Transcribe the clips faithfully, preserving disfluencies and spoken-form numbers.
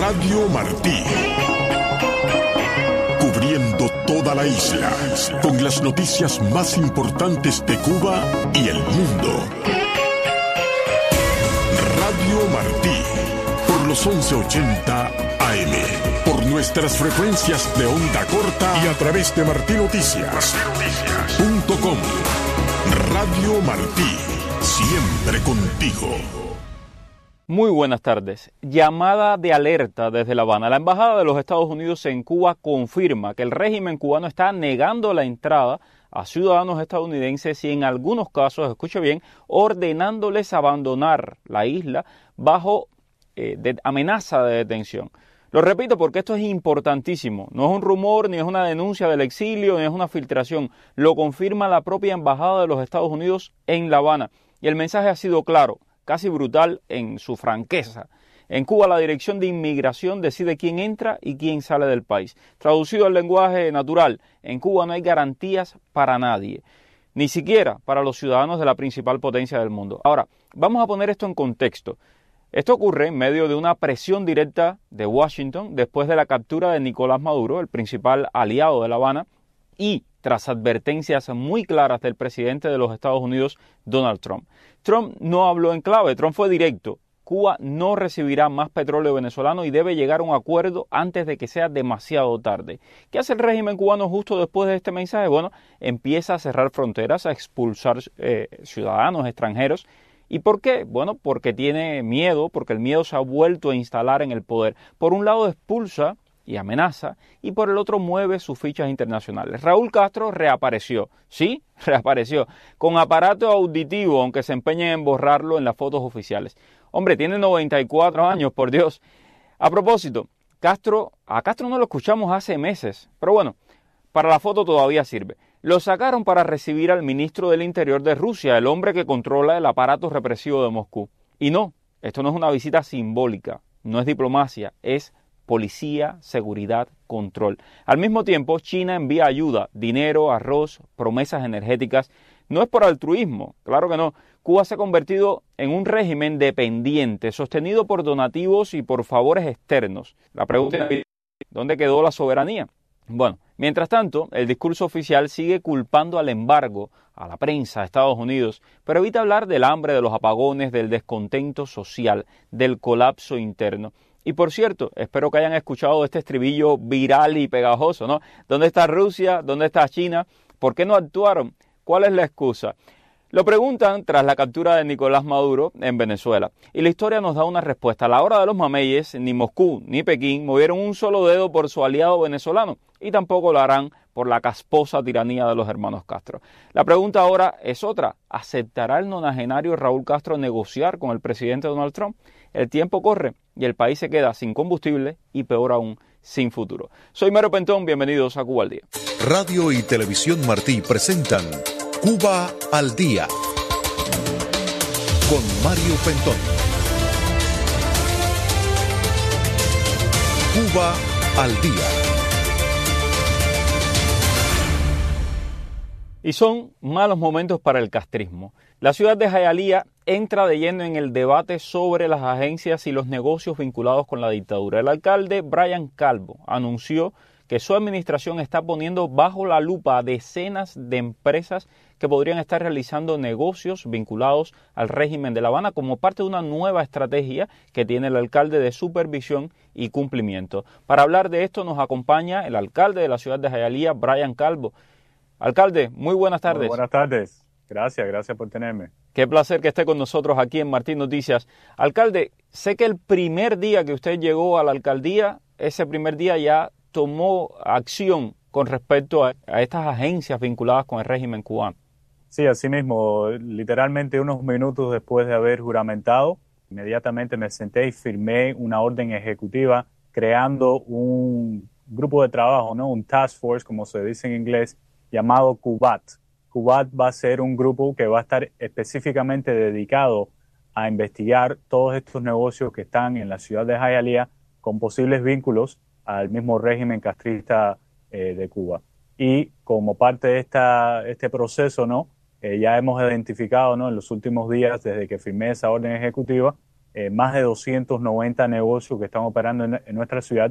Radio Martí. Cubriendo toda la isla, con las noticias más importantes de Cuba y el mundo. Radio Martí, por los once ochenta A M, por nuestras frecuencias de onda corta y a través de martinoticias punto com. Radio Martí, siempre contigo. Muy buenas tardes. Llamada de alerta desde La Habana. La Embajada de los Estados Unidos en Cuba confirma que el régimen cubano está negando la entrada a ciudadanos estadounidenses y en algunos casos, escuche bien, ordenándoles abandonar la isla bajo eh, de amenaza de detención. Lo repito porque esto es importantísimo. No es un rumor, ni es una denuncia del exilio, ni es una filtración. Lo confirma la propia Embajada de los Estados Unidos en La Habana. Y el mensaje ha sido claro, casi brutal en su franqueza. En Cuba la Dirección de Inmigración decide quién entra y quién sale del país. Traducido al lenguaje natural, en Cuba no hay garantías para nadie, ni siquiera para los ciudadanos de la principal potencia del mundo. Ahora, vamos a poner esto en contexto. Esto ocurre en medio de una presión directa de Washington después de la captura de Nicolás Maduro, el principal aliado de La Habana, y tras advertencias muy claras del presidente de los Estados Unidos, Donald Trump. Trump no habló en clave, Trump fue directo. Cuba no recibirá más petróleo venezolano y debe llegar a un acuerdo antes de que sea demasiado tarde. ¿Qué hace el régimen cubano justo después de este mensaje? Bueno, empieza a cerrar fronteras, a expulsar eh, ciudadanos extranjeros. ¿Y por qué? Bueno, porque tiene miedo, porque el miedo se ha vuelto a instalar en el poder. Por un lado expulsa y amenaza, y por el otro mueve sus fichas internacionales. Raúl Castro reapareció, sí, reapareció, con aparato auditivo, aunque se empeñen en borrarlo en las fotos oficiales. Hombre, tiene noventa y cuatro años, por Dios. A propósito, Castro, a Castro no lo escuchamos hace meses, pero bueno, para la foto todavía sirve. Lo sacaron para recibir al ministro del Interior de Rusia, el hombre que controla el aparato represivo de Moscú. Y no, esto no es una visita simbólica, no es diplomacia, es policía, seguridad, control. Al mismo tiempo, China envía ayuda, dinero, arroz, promesas energéticas. No es por altruismo, claro que no. Cuba se ha convertido en un régimen dependiente, sostenido por donativos y por favores externos. La pregunta es, ¿dónde quedó la soberanía? Bueno, mientras tanto, el discurso oficial sigue culpando al embargo, a la prensa, a Estados Unidos, pero evita hablar del hambre, de los apagones, del descontento social, del colapso interno. Y por cierto, espero que hayan escuchado este estribillo viral y pegajoso, ¿no? ¿Dónde está Rusia? ¿Dónde está China? ¿Por qué no actuaron? ¿Cuál es la excusa? Lo preguntan tras la captura de Nicolás Maduro en Venezuela. Y la historia nos da una respuesta. A la hora de los mameyes, ni Moscú ni Pekín movieron un solo dedo por su aliado venezolano. Y tampoco lo harán por la casposa tiranía de los hermanos Castro. La pregunta ahora es otra. ¿Aceptará el nonagenario Raúl Castro negociar con el presidente Donald Trump? El tiempo corre y el país se queda sin combustible y peor aún, sin futuro. Soy Mario Pentón, bienvenidos a Cuba al Día. Radio y Televisión Martí presentan Cuba al Día con Mario Pentón. Cuba al Día. Y son malos momentos para el castrismo. La ciudad de Hialeah entra de lleno en el debate sobre las agencias y los negocios vinculados con la dictadura. El alcalde Brian Calvo anunció que su administración está poniendo bajo la lupa a decenas de empresas que podrían estar realizando negocios vinculados al régimen de La Habana como parte de una nueva estrategia que tiene el alcalde de supervisión y cumplimiento. Para hablar de esto nos acompaña el alcalde de la ciudad de Hialeah, Brian Calvo. Alcalde, muy buenas tardes. Muy buenas tardes. Gracias, gracias por tenerme. Qué placer que esté con nosotros aquí en Martín Noticias. Alcalde, sé que el primer día que usted llegó a la alcaldía, ese primer día ya tomó acción con respecto a, a estas agencias vinculadas con el régimen cubano. Sí, así mismo. Literalmente unos minutos después de haber juramentado, inmediatamente me senté y firmé una orden ejecutiva creando un grupo de trabajo, ¿no? Un task force, como se dice en inglés, llamado CUBAT. CUBAT va a ser un grupo que va a estar específicamente dedicado a investigar todos estos negocios que están en la ciudad de Hialeah con posibles vínculos al mismo régimen castrista eh, de Cuba. Y como parte de esta, este proceso, ¿no? Eh, ya hemos identificado, ¿no? En los últimos días, desde que firmé esa orden ejecutiva, eh, más de doscientos noventa negocios que están operando en, en nuestra ciudad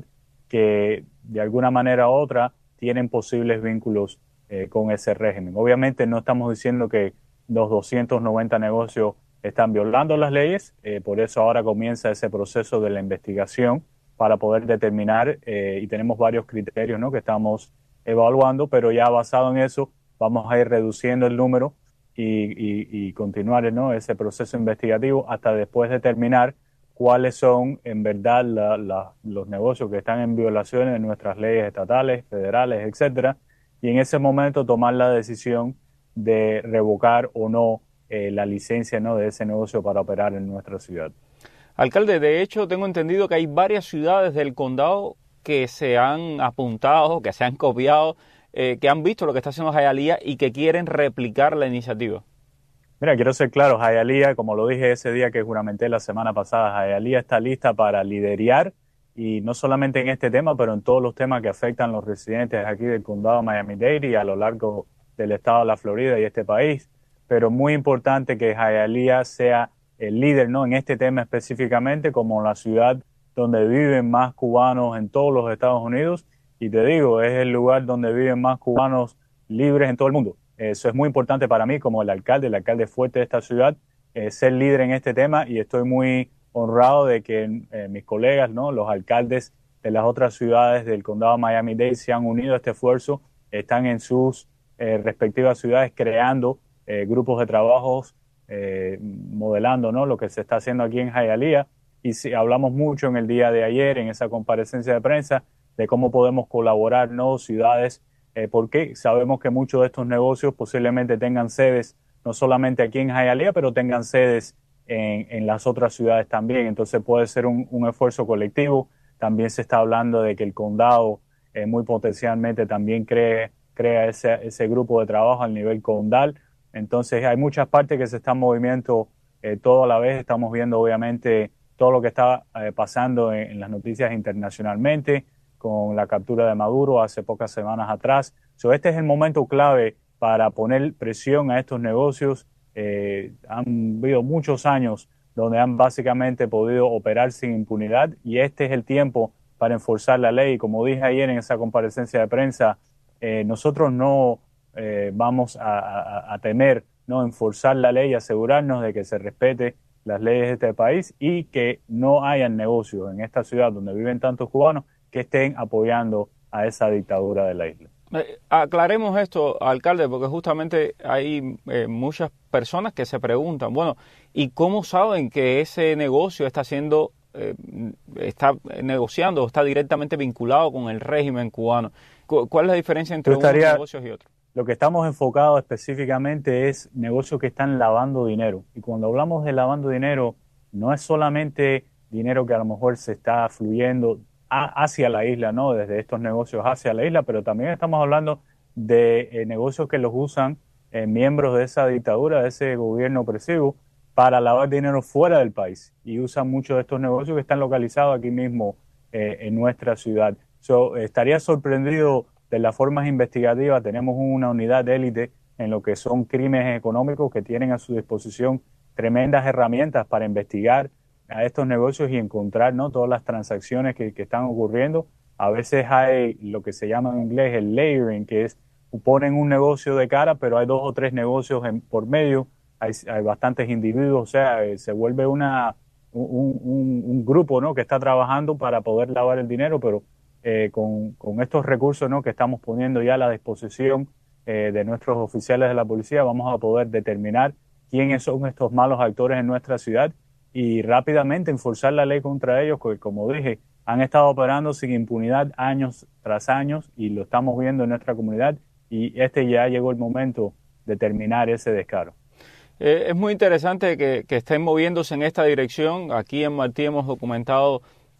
que de alguna manera u otra tienen posibles vínculos eh, con ese régimen. Obviamente no estamos diciendo que los doscientos noventa negocios están violando las leyes, eh, por eso ahora comienza ese proceso de la investigación para poder determinar, eh, y tenemos varios criterios, ¿no?, que estamos evaluando, pero ya basado en eso vamos a ir reduciendo el número y, y, y continuar, ¿no?, ese proceso investigativo hasta después determinar cuáles son en verdad la, la, los negocios que están en violaciones de nuestras leyes estatales, federales, etcétera, y en ese momento tomar la decisión de revocar o no eh, la licencia, ¿no?, de ese negocio para operar en nuestra ciudad. Alcalde, de hecho tengo entendido que hay varias ciudades del condado que se han apuntado, que se han copiado, eh, que han visto lo que está haciendo Hialeah y que quieren replicar la iniciativa. Mira, quiero ser claro, Hialeah, como lo dije ese día que juramenté la semana pasada, Hialeah está lista para liderar, y no solamente en este tema, pero en todos los temas que afectan a los residentes aquí del condado de Miami-Dade y a lo largo del estado de la Florida y este país. Pero muy importante que Hialeah sea el líder, ¿no?, en este tema específicamente, como la ciudad donde viven más cubanos en todos los Estados Unidos. Y te digo, es el lugar donde viven más cubanos libres en todo el mundo. Eso es muy importante para mí como el alcalde, el alcalde fuerte de esta ciudad, eh, ser líder en este tema, y estoy muy honrado de que eh, mis colegas, ¿no?, los alcaldes de las otras ciudades del condado de Miami-Dade se han unido a este esfuerzo, están en sus eh, respectivas ciudades creando eh, grupos de trabajos, eh, modelando, ¿no?, lo que se está haciendo aquí en Hialeah. Y si hablamos mucho en el día de ayer, en esa comparecencia de prensa, de cómo podemos colaborar, ¿no?, ciudades, eh, porque sabemos que muchos de estos negocios posiblemente tengan sedes, no solamente aquí en Hialeah, pero tengan sedes en, en las otras ciudades también. Entonces puede ser un, un esfuerzo colectivo. También se está hablando de que el condado eh, muy potencialmente también cree, crea ese, ese grupo de trabajo al nivel condal. Entonces hay muchas partes que se están moviendo eh, todo a la vez. Estamos viendo obviamente todo lo que está eh, pasando en, en las noticias internacionalmente, con la captura de Maduro hace pocas semanas atrás. So, este es el momento clave para poner presión a estos negocios. Eh, han habido muchos años donde han básicamente podido operar sin impunidad, y este es el tiempo para enforzar la ley. Como dije ayer en esa comparecencia de prensa, eh, nosotros no eh, vamos a, a, a temer, ¿no?, enforzar la ley y asegurarnos de que se respete las leyes de este país y que no hayan negocios en esta ciudad donde viven tantos cubanos que estén apoyando a esa dictadura de la isla. Eh, aclaremos esto, alcalde, porque justamente hay eh, muchas personas que se preguntan, bueno, ¿y cómo saben que ese negocio está siendo, eh, está negociando o está directamente vinculado con el régimen cubano? ¿Cuál es la diferencia entre unos negocios y otros? Lo que estamos enfocados específicamente es negocios que están lavando dinero. Y cuando hablamos de lavando dinero, no es solamente dinero que a lo mejor se está fluyendo hacia la isla, ¿no?, desde estos negocios hacia la isla, pero también estamos hablando de eh, negocios que los usan eh, miembros de esa dictadura, de ese gobierno opresivo, para lavar dinero fuera del país, y usan muchos de estos negocios que están localizados aquí mismo eh, en nuestra ciudad. So, estaría sorprendido de las formas investigativas. Tenemos una unidad de élite en lo que son crímenes económicos que tienen a su disposición tremendas herramientas para investigar a estos negocios y encontrar, ¿no?, todas las transacciones que, que están ocurriendo. A veces hay lo que se llama en inglés el layering, que es ponen un negocio de cara, pero hay dos o tres negocios en, por medio, hay, hay bastantes individuos, o sea, eh, se vuelve una un, un, un grupo, ¿no?, que está trabajando para poder lavar el dinero, pero eh, con, con estos recursos, ¿no?, que estamos poniendo ya a la disposición eh, de nuestros oficiales de la policía, vamos a poder determinar quiénes son estos malos actores en nuestra ciudad y rápidamente enforzar la ley contra ellos, que, como dije, han estado operando sin impunidad años tras años, y lo estamos viendo en nuestra comunidad, y este ya llegó el momento de terminar ese descaro. Eh, es muy interesante que, que estén moviéndose en esta dirección. Aquí en Martí hemos documentado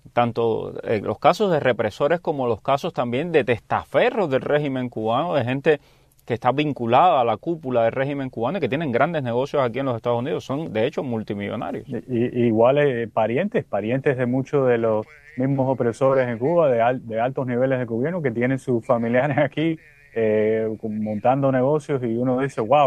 tanto eh, los casos de represores como los casos también de testaferros del régimen cubano, de gente que está vinculada a la cúpula del régimen cubano y que tienen grandes negocios aquí en los Estados Unidos. Son, de hecho, multimillonarios. Y, igual eh, parientes, parientes de muchos de los mismos opresores en Cuba, de, al, de altos niveles de gobierno, que tienen sus familiares aquí eh, montando negocios, y uno dice, wow,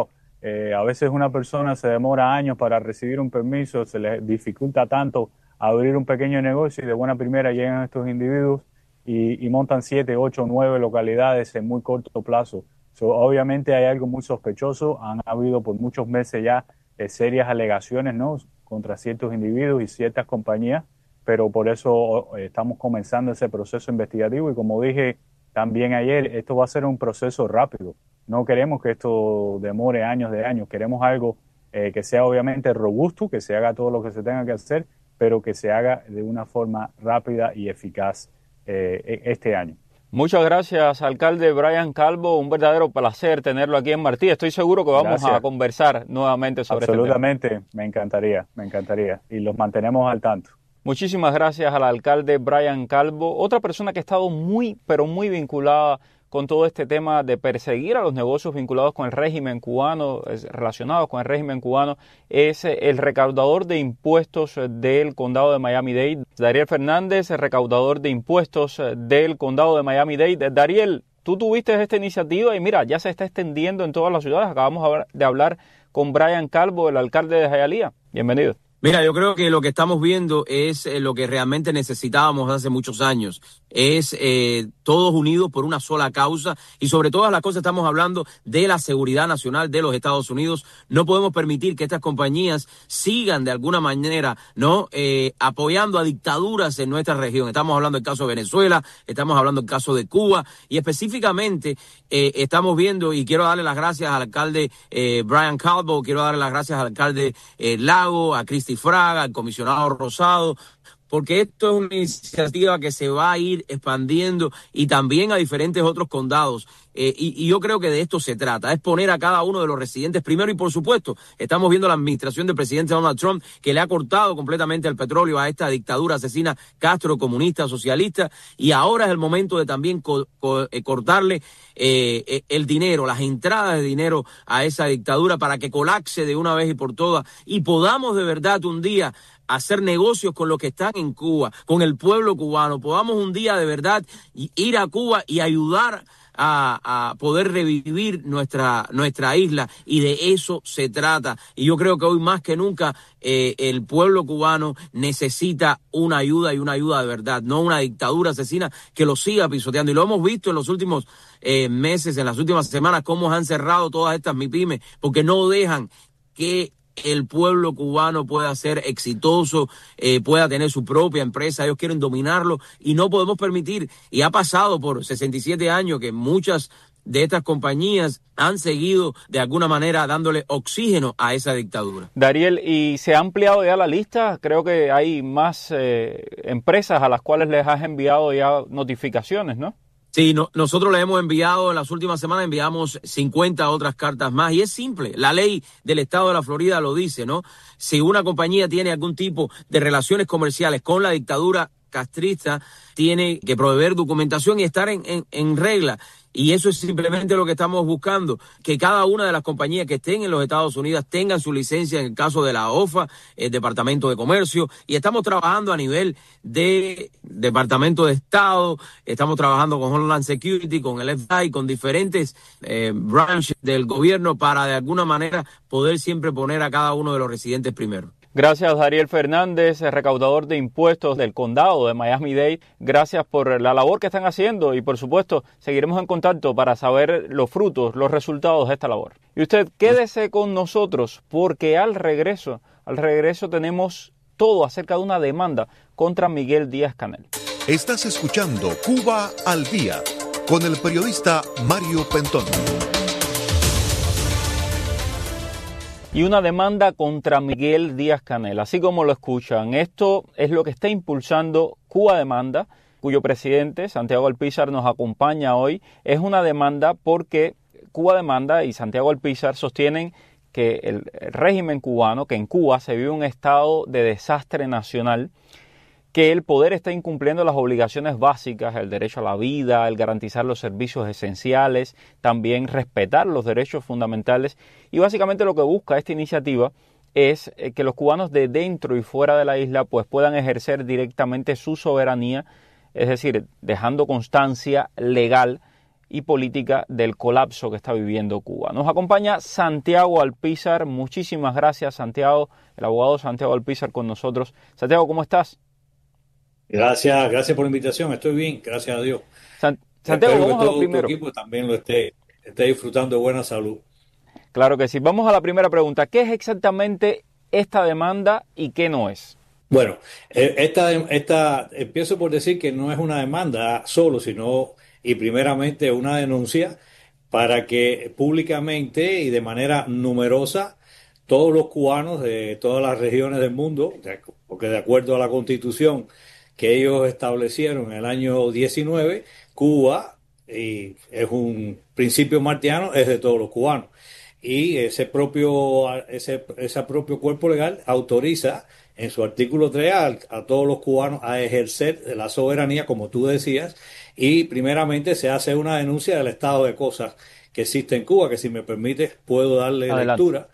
Eh, a veces una persona se demora años para recibir un permiso, se le dificulta tanto abrir un pequeño negocio y de buena primera llegan estos individuos y, y montan siete, ocho, nueve localidades en muy corto plazo. So, obviamente hay algo muy sospechoso. Han habido por muchos meses ya eh, serias alegaciones, ¿no?, contra ciertos individuos y ciertas compañías, pero por eso eh, estamos comenzando ese proceso investigativo y como dije también ayer, esto va a ser un proceso rápido. No queremos que esto demore años de años, queremos algo eh, que sea obviamente robusto, que se haga todo lo que se tenga que hacer, pero que se haga de una forma rápida y eficaz eh, este año. Muchas gracias, alcalde Brian Calvo. Un verdadero placer tenerlo aquí en Martí. Estoy seguro que vamos gracias. a conversar nuevamente sobre este tema. Absolutamente, me encantaría, me encantaría. Y los mantenemos al tanto. Muchísimas gracias al alcalde Brian Calvo. Otra persona que ha estado muy, pero muy vinculada con todo este tema de perseguir a los negocios vinculados con el régimen cubano, relacionados con el régimen cubano, es el recaudador de impuestos del condado de Miami-Dade, Dariel Fernández, el recaudador de impuestos del condado de Miami-Dade. Dariel, tú tuviste esta iniciativa y mira, ya se está extendiendo en todas las ciudades. Acabamos de hablar con Brian Calvo, el alcalde de Hialeah. Bienvenido. Mira, yo creo que lo que estamos viendo es eh, lo que realmente necesitábamos hace muchos años. Es eh, todos unidos por una sola causa y sobre todas las cosas estamos hablando de la seguridad nacional de los Estados Unidos. No podemos permitir que estas compañías sigan de alguna manera no eh, apoyando a dictaduras en nuestra región. Estamos hablando del caso de Venezuela, estamos hablando del caso de Cuba y específicamente eh, estamos viendo, y quiero darle las gracias al alcalde eh, Brian Calvo, quiero darle las gracias al alcalde eh, Lago, a Cristi Fraga, al comisionado Rosado, porque esto es una iniciativa que se va a ir expandiendo y también a diferentes otros condados. Eh, y, y yo creo que de esto se trata, es poner a cada uno de los residentes primero y por supuesto estamos viendo la administración del presidente Donald Trump que le ha cortado completamente el petróleo a esta dictadura asesina Castro, comunista, socialista, y ahora es el momento de también co co eh, cortarle eh, el dinero, las entradas de dinero a esa dictadura para que colapse de una vez y por todas y podamos de verdad un día hacer negocios con los que están en Cuba, con el pueblo cubano, podamos un día de verdad ir a Cuba y ayudar a, a poder revivir nuestra nuestra isla, y de eso se trata. Y yo creo que hoy más que nunca eh, el pueblo cubano necesita una ayuda y una ayuda de verdad, no una dictadura asesina que lo siga pisoteando. Y lo hemos visto en los últimos eh, meses, en las últimas semanas, cómo han cerrado todas estas MIPYMES porque no dejan que el pueblo cubano pueda ser exitoso, eh, pueda tener su propia empresa. Ellos quieren dominarlo y no podemos permitir, y ha pasado por sesenta y siete años que muchas de estas compañías han seguido de alguna manera dándole oxígeno a esa dictadura. Dariel, ¿y se ha ampliado ya la lista? Creo que hay más eh, empresas a las cuales les has enviado ya notificaciones, ¿no? Sí, no, nosotros le hemos enviado, en las últimas semanas enviamos cincuenta otras cartas más y es simple, la ley del estado de la Florida lo dice, ¿no? Si una compañía tiene algún tipo de relaciones comerciales con la dictadura castrista, tiene que proveer documentación y estar en, en, en regla. Y eso es simplemente lo que estamos buscando, que cada una de las compañías que estén en los Estados Unidos tengan su licencia, en el caso de la O F A, el Departamento de Comercio, y estamos trabajando a nivel de Departamento de Estado, estamos trabajando con Homeland Security, con el F B I, con diferentes eh, branches del gobierno para de alguna manera poder siempre poner a cada uno de los residentes primero. Gracias, Dariel Fernández, recaudador de impuestos del condado de Miami-Dade. Gracias por la labor que están haciendo y, por supuesto, seguiremos en contacto para saber los frutos, los resultados de esta labor. Y usted quédese con nosotros porque al regreso, al regreso tenemos todo acerca de una demanda contra Miguel Díaz-Canel. Estás escuchando Cuba al Día con el periodista Mario Pentón. Y una demanda contra Miguel Díaz-Canel, así como lo escuchan. Esto es lo que está impulsando Cuba Demanda, cuyo presidente, Santiago Alpizar, nos acompaña hoy. Es una demanda porque Cuba Demanda y Santiago Alpizar sostienen que el régimen cubano, que en Cuba se vive un estado de desastre nacional, que el poder está incumpliendo las obligaciones básicas, el derecho a la vida, el garantizar los servicios esenciales, también respetar los derechos fundamentales. Y básicamente lo que busca esta iniciativa es que los cubanos de dentro y fuera de la isla pues puedan ejercer directamente su soberanía, es decir, dejando constancia legal y política del colapso que está viviendo Cuba. Nos acompaña Santiago Alpizar. Muchísimas gracias, Santiago, el abogado Santiago Alpizar con nosotros. Santiago, ¿cómo estás? Gracias, gracias por la invitación. Estoy bien, gracias a Dios. San, Santiago, Espero vamos que a todo lo primero. tu equipo también lo esté, esté disfrutando de buena salud. Claro que sí. Vamos a la primera pregunta. ¿Qué es exactamente esta demanda y qué no es? Bueno, esta, esta, empiezo por decir que no es una demanda solo, sino y primeramente una denuncia para que públicamente y de manera numerosa todos los cubanos de todas las regiones del mundo, porque de acuerdo a la Constitución que ellos establecieron en el año diecinueve, Cuba, y es un principio martiano, es de todos los cubanos. Y ese propio, ese, ese propio cuerpo legal autoriza en su artículo tres a, a todos los cubanos a ejercer la soberanía, como tú decías, y primeramente se hace una denuncia del estado de cosas que existe en Cuba, que si me permites puedo darle Adelante. lectura.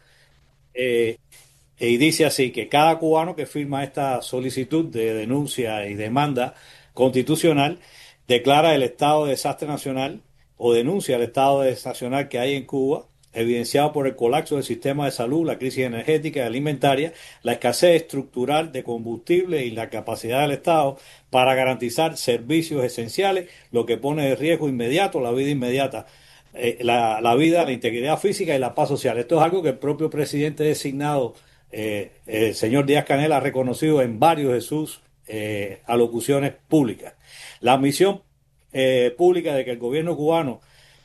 Eh, y dice así, que cada cubano que firma esta solicitud de denuncia y demanda constitucional declara el estado de desastre nacional o denuncia el estado de desastre nacional que hay en Cuba, evidenciado por el colapso del sistema de salud, la crisis energética y alimentaria, la escasez estructural de combustible y la capacidad del Estado para garantizar servicios esenciales, lo que pone en riesgo inmediato la vida inmediata, eh, la, la vida, la integridad física y la paz social. Esto es algo que el propio presidente designado, eh, el señor Díaz-Canel, ha reconocido en varios de sus eh, alocuciones públicas. La misión eh, pública de que el gobierno cubano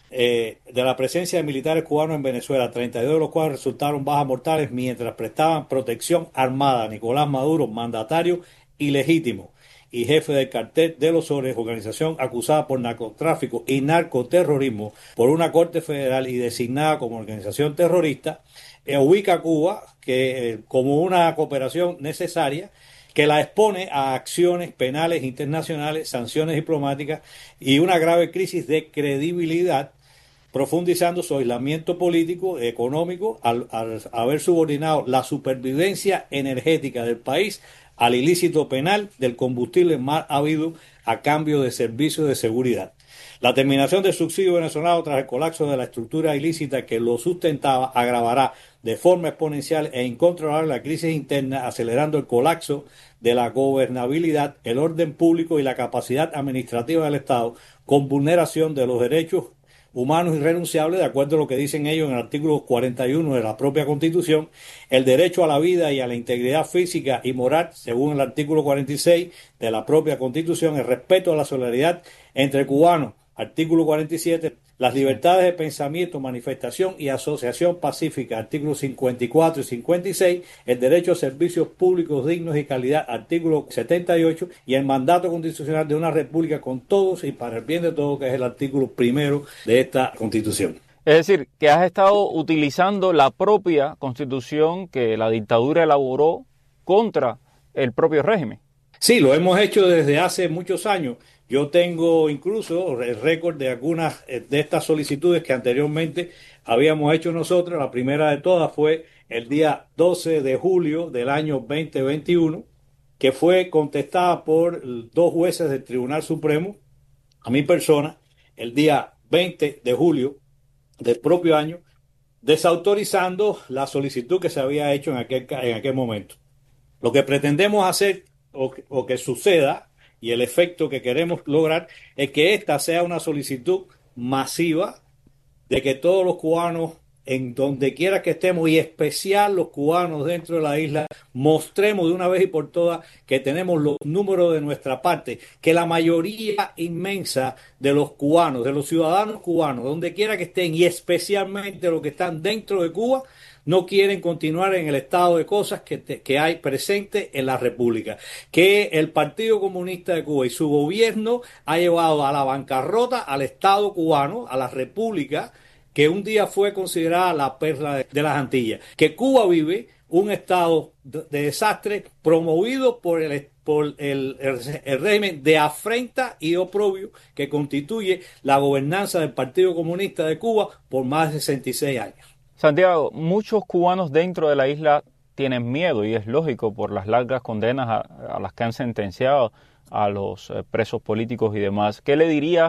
Eh, de la presencia de militares cubanos en Venezuela, treinta y dos de los cuales resultaron bajas mortales mientras prestaban protección armada a Nicolás Maduro, mandatario ilegítimo y jefe del cartel de los Soles, organización acusada por narcotráfico y narcoterrorismo por una corte federal y designada como organización terrorista, eh, ubica a Cuba que, eh, como una cooperación necesaria que la expone a acciones penales internacionales, sanciones diplomáticas y una grave crisis de credibilidad, profundizando su aislamiento político, económico, al, al haber subordinado la supervivencia energética del país al ilícito penal del combustible mal habido a cambio de servicios de seguridad. La terminación del subsidio venezolano tras el colapso de la estructura ilícita que lo sustentaba agravará de forma exponencial e incontrolable la crisis interna, acelerando el colapso de la gobernabilidad, el orden público y la capacidad administrativa del Estado, con vulneración de los derechos humanos irrenunciables, de acuerdo a lo que dicen ellos en el artículo cuarenta y uno de la propia Constitución, el derecho a la vida y a la integridad física y moral, según el artículo cuarenta y seis de la propia Constitución, el respeto a la solidaridad entre cubanos, artículo cuarenta y siete, las libertades de pensamiento, manifestación y asociación pacífica, artículos cincuenta y cuatro y cincuenta y seis, el derecho a servicios públicos dignos y calidad, artículo setenta y ocho, y el mandato constitucional de una república con todos y para el bien de todos, que es el artículo primero de esta Constitución. Es decir, que has estado utilizando la propia Constitución que la dictadura elaboró contra el propio régimen. Sí, lo hemos hecho desde hace muchos años. Yo tengo incluso el récord de algunas de estas solicitudes que anteriormente habíamos hecho nosotros. La primera de todas fue el día doce de julio del año veinte veintiuno, que fue contestada por dos jueces del Tribunal Supremo a mi persona el día veinte de julio del propio año, desautorizando la solicitud que se había hecho en aquel, en aquel momento. Lo que pretendemos hacer o que, o que suceda y el efecto que queremos lograr es que esta sea una solicitud masiva de que todos los cubanos, en donde quiera que estemos, y especial los cubanos dentro de la isla, mostremos de una vez y por todas que tenemos los números de nuestra parte, que la mayoría inmensa de los cubanos, de los ciudadanos cubanos, donde quiera que estén, y especialmente los que están dentro de Cuba, no quieren continuar en el estado de cosas que, te, que hay presente en la República, que el Partido Comunista de Cuba y su gobierno ha llevado a la bancarrota al Estado cubano, a la República, que un día fue considerada la perla de, de las Antillas, que Cuba vive un estado de, de desastre promovido por el por el, el, el régimen de afrenta y oprobio que constituye la gobernanza del Partido Comunista de Cuba por más de sesenta y seis años. Santiago, muchos cubanos dentro de la isla tienen miedo y es lógico por las largas condenas a, a las que han sentenciado a los eh, presos políticos y demás. ¿Qué le dirías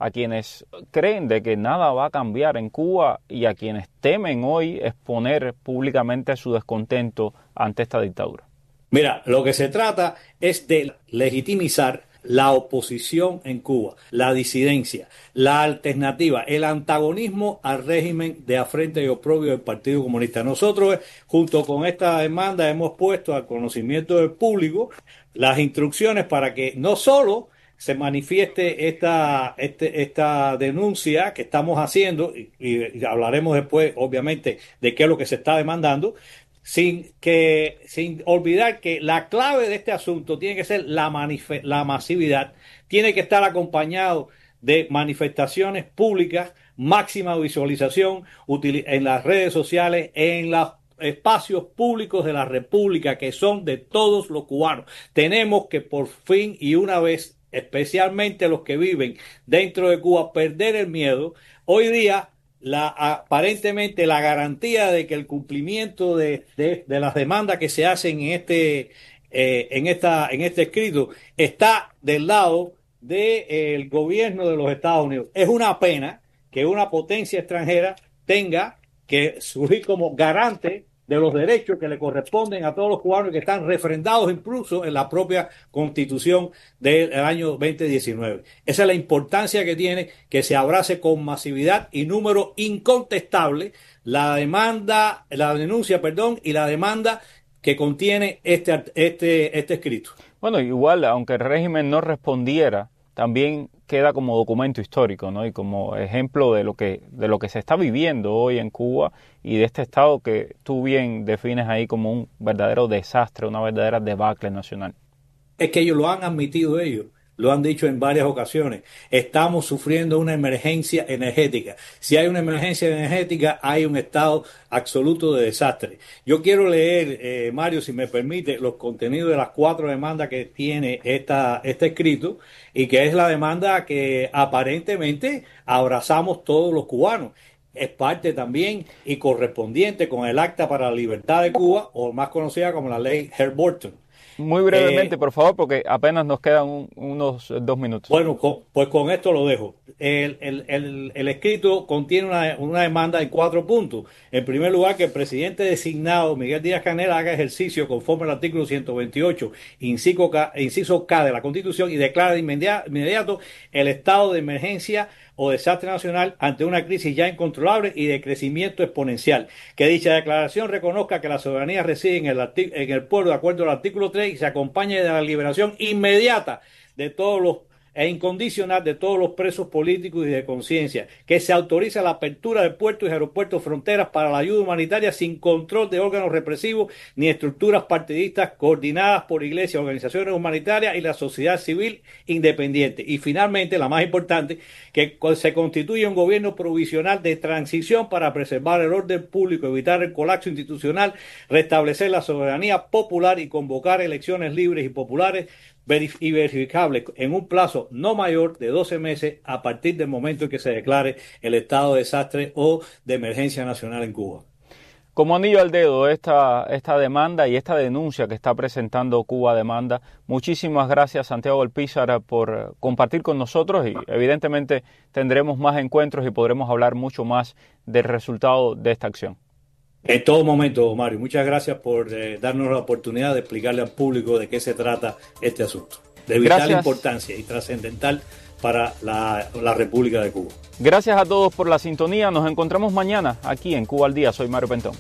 a quienes creen de que nada va a cambiar en Cuba y a quienes temen hoy exponer públicamente su descontento ante esta dictadura? Mira, lo que se trata es de legitimizar la oposición en Cuba, la disidencia, la alternativa, el antagonismo al régimen de afrenta y oprobio del Partido Comunista. Nosotros, junto con esta demanda, hemos puesto al conocimiento del público las instrucciones para que no solo se manifieste esta, este, esta denuncia que estamos haciendo, y, y hablaremos después, obviamente, de qué es lo que se está demandando, sin que sin olvidar que la clave de este asunto tiene que ser la, la masividad, tiene que estar acompañado de manifestaciones públicas, máxima visualización en las redes sociales, en los espacios públicos de la República, que son de todos los cubanos. Tenemos que por fin y una vez, especialmente los que viven dentro de Cuba, perder el miedo. Hoy día, la aparentemente la garantía de que el cumplimiento de, de, de las demandas que se hacen en este eh, en esta en este escrito está del lado del eh, gobierno de los Estados Unidos. Es una pena que una potencia extranjera tenga que surgir como garante de los derechos que le corresponden a todos los cubanos, que están refrendados incluso en la propia Constitución del año veinte diecinueve. Esa es la importancia que tiene que se abrace con masividad y número incontestable la demanda, la denuncia, perdón, y la demanda que contiene este, este, este escrito. Bueno, igual, aunque el régimen no respondiera, también queda como documento histórico, ¿no? Y como ejemplo de lo que de lo que se está viviendo hoy en Cuba y de este estado que tú bien defines ahí como un verdadero desastre, una verdadera debacle nacional. Es que ellos lo han admitido ellos. Lo han dicho en varias ocasiones. Estamos sufriendo una emergencia energética. Si hay una emergencia energética, hay un estado absoluto de desastre. Yo quiero leer, eh, Mario, si me permite, los contenidos de las cuatro demandas que tiene esta, este escrito, y que es la demanda que aparentemente abrazamos todos los cubanos. Es parte también y correspondiente con el Acta para la Libertad de Cuba, o más conocida como la Ley Hart-Burton. Muy brevemente, eh, por favor, porque apenas nos quedan un, unos dos minutos. Bueno, con, pues con esto lo dejo. El, el, el, el escrito contiene una, una demanda en cuatro puntos. En primer lugar, que el presidente designado, Miguel Díaz-Canel, haga ejercicio conforme al artículo ciento veintiocho, inciso K, inciso K de la Constitución, y declara de inmediato, inmediato el estado de emergencia o desastre nacional ante una crisis ya incontrolable y de crecimiento exponencial. Que dicha declaración reconozca que la soberanía reside en el, en el pueblo de acuerdo al artículo tres y se acompañe de la liberación inmediata de todos los e incondicional de todos los presos políticos y de conciencia, que se autoriza la apertura de puertos y aeropuertos fronteras para la ayuda humanitaria sin control de órganos represivos ni estructuras partidistas coordinadas por iglesias, organizaciones humanitarias y la sociedad civil independiente. Y finalmente, la más importante, que se constituye un gobierno provisional de transición para preservar el orden público, evitar el colapso institucional, restablecer la soberanía popular y convocar elecciones libres y populares y verificable en un plazo no mayor de doce meses a partir del momento en que se declare el estado de desastre o de emergencia nacional en Cuba. Como anillo al dedo esta, esta demanda y esta denuncia que está presentando Cuba Demanda. Muchísimas gracias, Santiago Alpizar, por compartir con nosotros, y evidentemente tendremos más encuentros y podremos hablar mucho más del resultado de esta acción. En todo momento, Mario, muchas gracias por eh, darnos la oportunidad de explicarle al público de qué se trata este asunto, de vital gracias. importancia y trascendental para la, la República de Cuba. Gracias a todos por la sintonía. Nos encontramos mañana aquí en Cuba al Día. Soy Mario Pentón.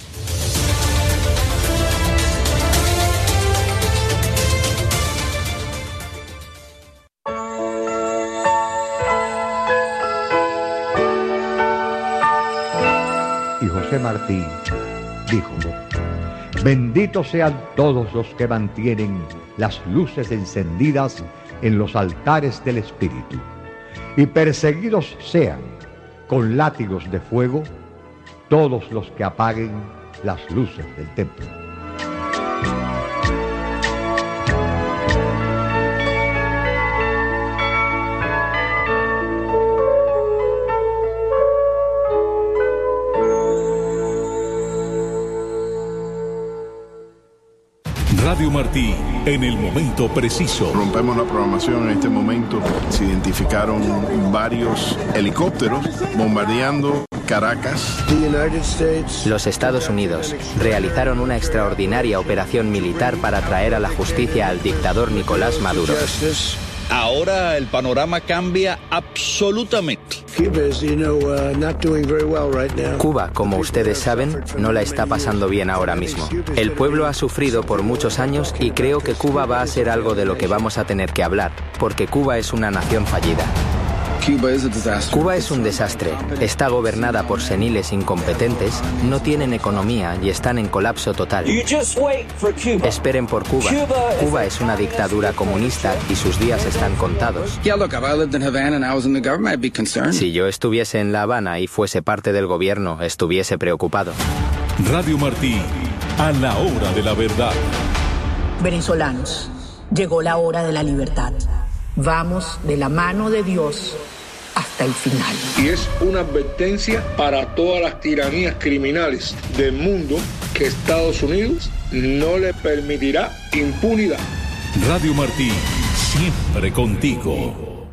Y José Martí dijo: benditos sean todos los que mantienen las luces encendidas en los altares del Espíritu, y perseguidos sean con látigos de fuego todos los que apaguen las luces del templo. Radio Martí, en el momento preciso. Rompemos la programación en este momento. Se identificaron varios helicópteros bombardeando Caracas. Los Estados Unidos realizaron una extraordinaria operación militar para traer a la justicia al dictador Nicolás Maduro. Ahora el panorama cambia absolutamente. Cuba, como ustedes saben, no la está pasando bien ahora mismo. El pueblo ha sufrido por muchos años y creo que Cuba va a ser algo de lo que vamos a tener que hablar, porque Cuba es una nación fallida. Cuba es un desastre. Está gobernada por seniles incompetentes, no tienen economía y están en colapso total. Esperen por Cuba. Cuba es una dictadura comunista y sus días están contados. Si yo estuviese en La Habana y fuese parte del gobierno, estuviese preocupado. Radio Martí, a la hora de la verdad. Venezolanos, llegó la hora de la libertad. Vamos de la mano de Dios hasta el final. Y es una advertencia para todas las tiranías criminales del mundo que Estados Unidos no le permitirá impunidad. Radio Martí, siempre contigo.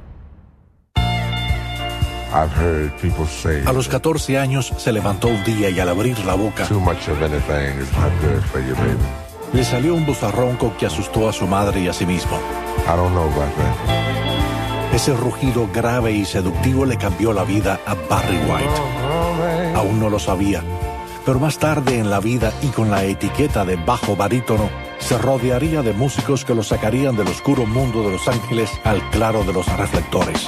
I've heard people say, a los catorce años se levantó un día y al abrir la boca, too much of anything is not good for you, baby. Le salió un bozarronco que asustó a su madre y a sí mismo. I don't know about that. Ese rugido grave y seductivo le cambió la vida a Barry White. Aún no lo sabía, pero más tarde en la vida y con la etiqueta de bajo barítono, se rodearía de músicos que lo sacarían del oscuro mundo de Los Ángeles al claro de los reflectores.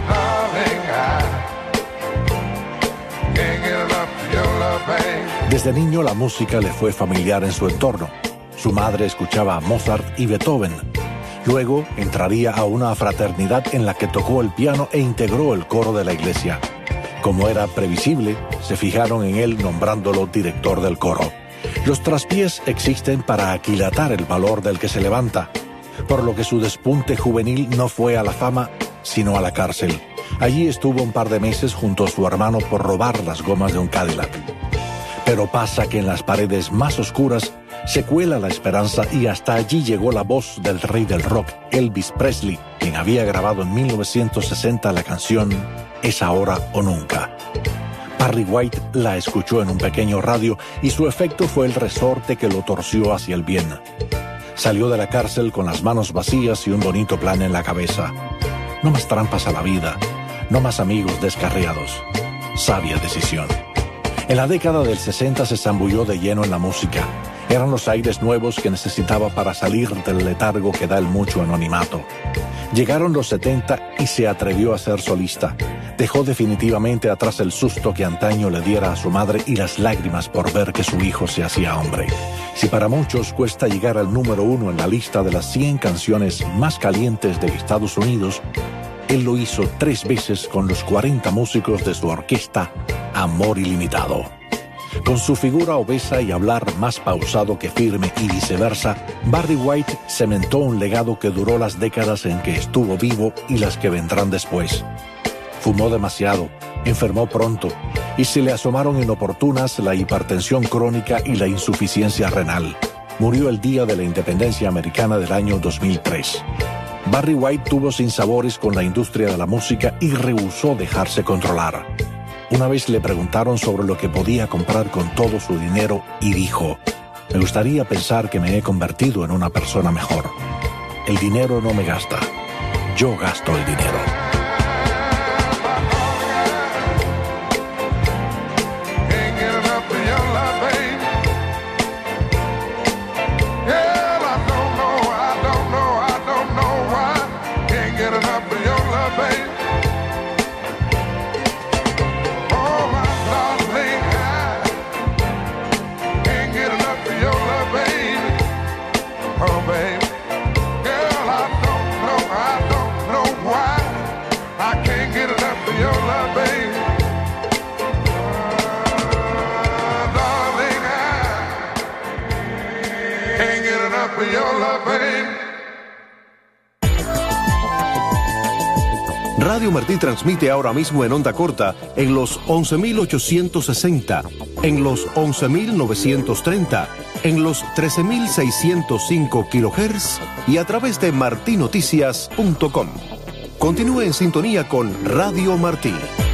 Desde niño la música le fue familiar en su entorno. Su madre escuchaba a Mozart y Beethoven. Luego entraría a una fraternidad en la que tocó el piano e integró el coro de la iglesia. Como era previsible, se fijaron en él nombrándolo director del coro. Los traspiés existen para aquilatar el valor del que se levanta, por lo que su despunte juvenil no fue a la fama, sino a la cárcel. Allí estuvo un par de meses junto a su hermano por robar las gomas de un Cadillac. Pero pasa que en las paredes más oscuras se cuela la esperanza y hasta allí llegó la voz del rey del rock, Elvis Presley, quien había grabado en mil novecientos sesenta la canción Es ahora o nunca. Barry White la escuchó en un pequeño radio y su efecto fue el resorte que lo torció hacia el bien. Salió de la cárcel con las manos vacías y un bonito plan en la cabeza. No más trampas a la vida, no más amigos descarriados. Sabia decisión. En la década del sesenta se zambulló de lleno en la música. Eran los aires nuevos que necesitaba para salir del letargo que da el mucho anonimato. Llegaron los setenta y se atrevió a ser solista. Dejó definitivamente atrás el susto que antaño le diera a su madre y las lágrimas por ver que su hijo se hacía hombre. Si para muchos cuesta llegar al número uno en la lista de las cien canciones más calientes de Estados Unidos, él lo hizo tres veces con los cuarenta músicos de su orquesta Amor Ilimitado. Con su figura obesa y hablar más pausado que firme y viceversa, Barry White cementó un legado que duró las décadas en que estuvo vivo y las que vendrán después. Fumó demasiado, enfermó pronto y se le asomaron inoportunas la hipertensión crónica y la insuficiencia renal. Murió el día de la independencia americana del año dos mil tres. Barry White tuvo sinsabores con la industria de la música y rehusó dejarse controlar. Una vez le preguntaron sobre lo que podía comprar con todo su dinero y dijo: me gustaría pensar que me he convertido en una persona mejor. El dinero no me gasta, yo gasto el dinero. Radio Martí transmite ahora mismo en onda corta en los once mil ochocientos sesenta, en los once mil novecientos treinta, en los trece mil seiscientos cinco kilohertz y a través de martinoticias punto com. Continúe en sintonía con Radio Martí.